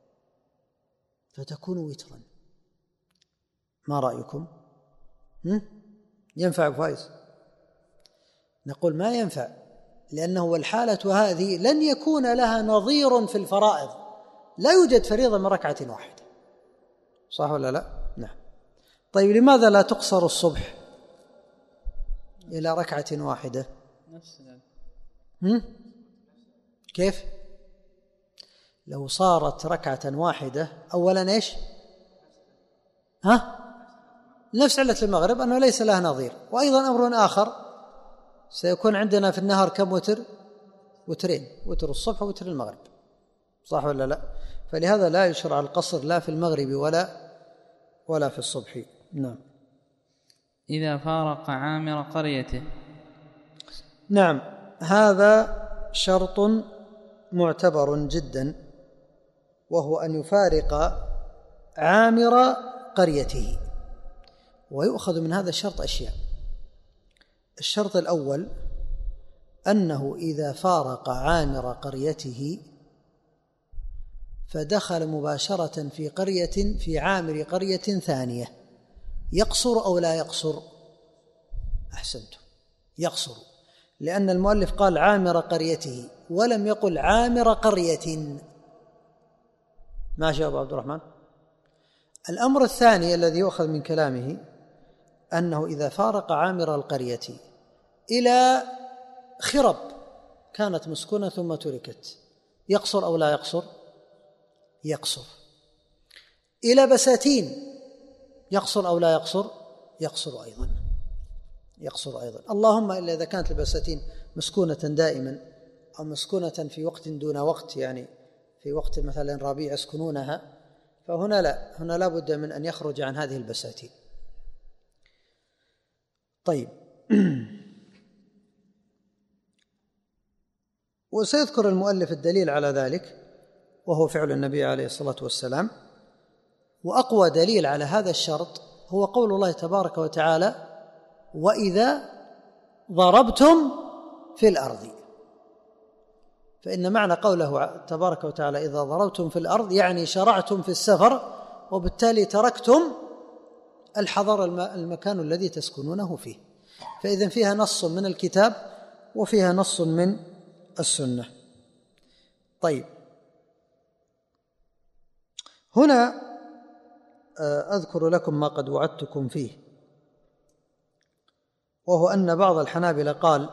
فتكون وترا؟ ما رأيكم؟ هم؟ ينفع فايز؟ نقول ما ينفع، لأنه الحالة هذه لن يكون لها نظير في الفرائض، لا يوجد فريضة من ركعة واحدة، صح ولا لا؟ نعم. طيب لماذا لا تقصر الصبح إلى ركعة واحدة؟ هم؟ كيف؟ لو صارت ركعة واحدة أولا إيش؟ ها؟ نفس علة المغرب أنه ليس لها نظير. وأيضا أمر آخر، سيكون عندنا في النهار كم وتر؟ وترين، وتر الصبح ووتر المغرب، صح ولا لا؟ فلهذا لا يشرع القصر لا في المغرب ولا ولا في الصبح. نعم. إذا فارق عامر قريته. نعم، هذا شرط معتبر جدا، وهو أن يفارق عامر قريته. ويؤخذ من هذا الشرط أشياء. الشرط الأول أنه إذا فارق عامر قريته فدخل مباشرة في قرية في عامر قرية ثانية، يقصر أو لا يقصر؟ أحسنتم، يقصر، لأن المؤلف قال عامر قريته ولم يقل عامر قرية. ماشي يا أبو عبد الرحمن. الأمر الثاني الذي يؤخذ من كلامه أنه إذا فارق عامر القرية إلى خرب كانت مسكونة ثم تركت، يقصر أو لا يقصر؟ يقصر. إلى بساتين يقصر أو لا يقصر؟ يقصر أيضا، يقصر أيضا، اللهم إلا إذا كانت البساتين مسكونة دائما أو مسكونة في وقت دون وقت، يعني في وقت مثلا ربيع يسكنونها، فهنا لا، هنا لا بد من أن يخرج عن هذه البساتين. طيب وسيذكر المؤلف الدليل على ذلك وهو فعل النبي عليه الصلاة والسلام. وأقوى دليل على هذا الشرط هو قول الله تبارك وتعالى وإذا ضربتم في الأرض. فإن معنى قوله تبارك وتعالى إذا ضربتم في الأرض يعني شرعتم في السفر، وبالتالي تركتم الحضر المكان الذي تسكنونه فيه. فإذن فيها نص من الكتاب وفيها نص من السنة. طيب هنا أذكر لكم ما قد وعدتكم فيه، وهو أن بعض الحنابلة قال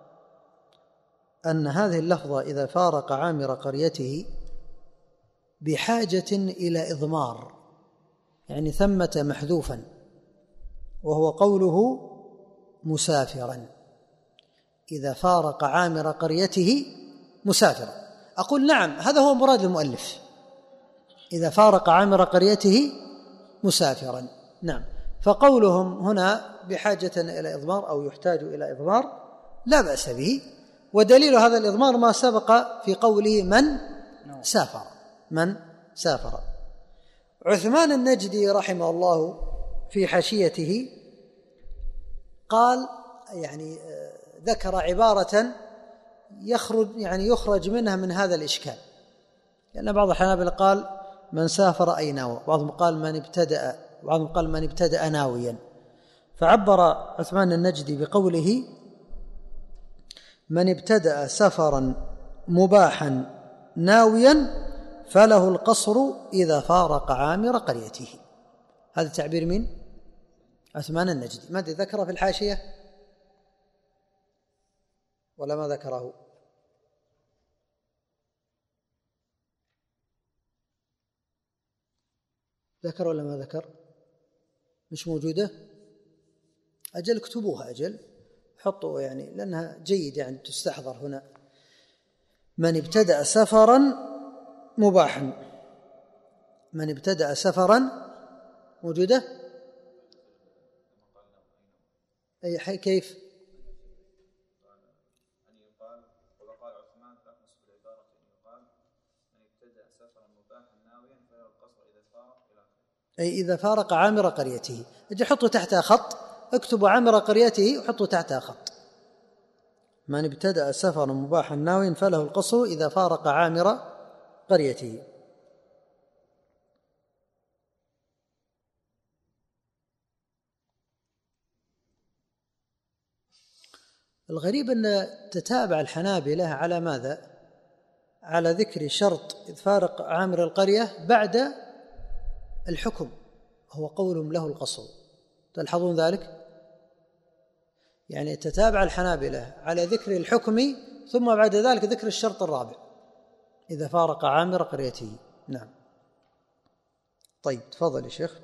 أن هذه اللفظة إذا فارق عامر قريته بحاجة إلى إضمار، يعني ثمة محذوفا، وهو قوله مسافرا. إذا فارق عامر قريته مسافرا. أقول نعم، هذا هو مراد المؤلف، إذا فارق عامر قريته مسافرا. نعم، فقولهم هنا بحاجة إلى إضمار أو يحتاج إلى إضمار لا بأس به. ودليل هذا الإضمار ما سبق في قوله من سافر، من سافر. عثمان النجدي رحمه الله في حاشيته قال، يعني ذكر عبارة يخرج يعني يخرج منها من هذا الإشكال، لأن بعض الحنابلة قال من سافر أي ناوى، بعضهم قال من ابتدأ، بعضهم قال من ابتدأ ناويا. فعبر عثمان النجدي بقوله من ابتدأ سفرا مباحا ناويا فله القصر إذا فارق عامر قريته. هذا تعبير من عثمان النجدي. ماذا ذكره في الحاشية ولا ما ذكره؟ ذكر ولا ما ذكر؟ مش موجودة؟ أجل اكتبوها، أجل حطوا، يعني لأنها جيد يعني تستحضر هنا. من ابتدأ سفرا مباحا، من ابتدأ سفرا موجودة؟ أي حي كيف؟ أي إذا فارق عامر قريته. أجي حطوا تحتها خط، اكتبوا عامر قريته وحطوا تحتها خط. من ابتدأ سفرا مباحا ناوٍ فله القصر إذا فارق عامر قريته. الغريب أن تتابع الحنابلة على ماذا؟ على ذكر شرط إذ فارق عامر القرية بعد الحكم، هو قولهم له القصر. تلحظون ذلك؟ يعني تتابع الحنابلة على ذكر الحكم ثم بعد ذلك ذكر الشرط الرابع إذا فارق عامر قريته. نعم. طيب تفضل يا شيخ.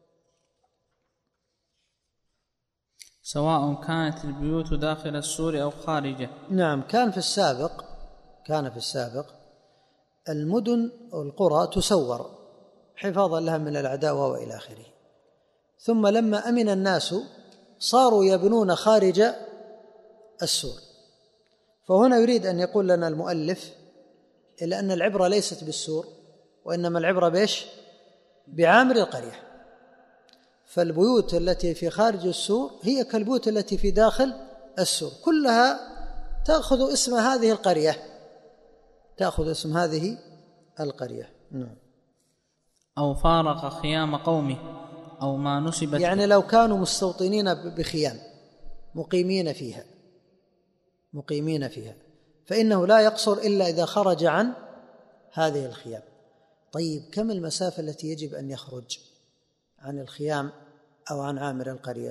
سواء كانت البيوت داخل السور أو خارجه. نعم. كان في السابق كان في السابق المدن والقرى تسور حفاظا لها من العداوة وإلى آخره، ثم لما أمن الناس صاروا يبنون خارج السور. فهنا يريد أن يقول لنا المؤلف إلا أن العبرة ليست بالسور وإنما العبرة بإيش؟ بعامر القرية. فالبيوت التي في خارج السور هي كالبيوت التي في داخل السور، كلها تأخذ اسم هذه القرية تأخذ اسم هذه القرية. نعم. أو فارق خيام قومه أو ما نسبت، يعني لو كانوا مستوطنين بخيام مقيمين فيها مقيمين فيها فإنه لا يقصر إلا إذا خرج عن هذه الخيام. طيب كم المسافة التي يجب أن يخرج عن الخيام أو عن عامر القرية؟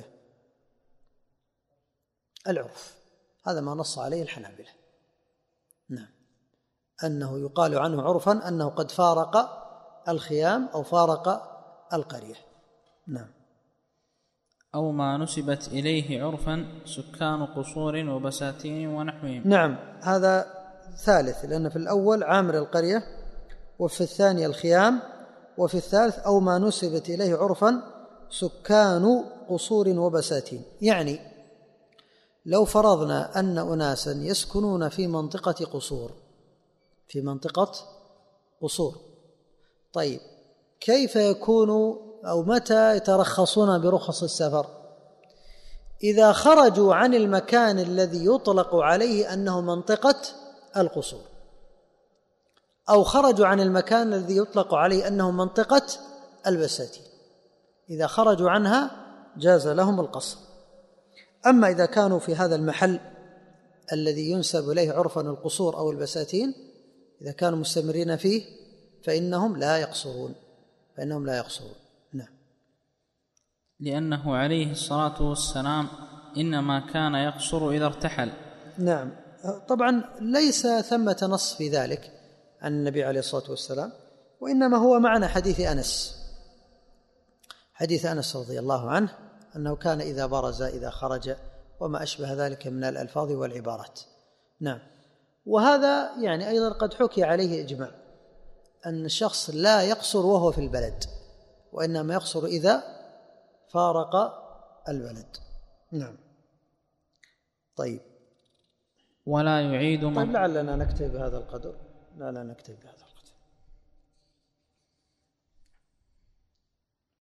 العرف، هذا ما نص عليه الحنابلة. نعم. أنه يقال عنه عرفا أنه قد فارق الخيام أو فارق القرية. نعم. أو ما نسبت إليه عرفا سكان قصور وبساتين ونحوهم. نعم. هذا ثالث، لأن في الأول عامر القرية، وفي الثاني الخيام، وفي الثالث أو ما نسبت إليه عرفا سكان قصور وبساتين. يعني لو فرضنا أن أناسا يسكنون في منطقة قصور في منطقة قصور طيب كيف يكونوا أو متى يترخصون برخص السفر؟ إذا خرجوا عن المكان الذي يطلق عليه أنه منطقة القصور، أو خرجوا عن المكان الذي يطلق عليه أنه منطقة البساتين، إذا خرجوا عنها جاز لهم القصر. أما إذا كانوا في هذا المحل الذي ينسب إليه عرفا القصور أو البساتين، إذا كانوا مستمرين فيه فإنهم لا يقصرون فإنهم لا يقصرون. نعم. لأنه عليه الصلاة والسلام إنما كان يقصر إذا ارتحل. نعم. طبعا ليس ثمة نص في ذلك عن النبي عليه الصلاة والسلام، وإنما هو معنى حديث أنس حديث أنس رضي الله عنه أنه كان إذا برز إذا خرج وما أشبه ذلك من الألفاظ والعبارات. نعم. وهذا يعني أيضا قد حكي عليه إجماع أن الشخص لا يقصر وهو في البلد، وإنما يقصر إذا فارق البلد. نعم. طيب. ولا يعيد. طيب لعلنا نكتب بهذا القدر لا لا نكتب بهذا القدر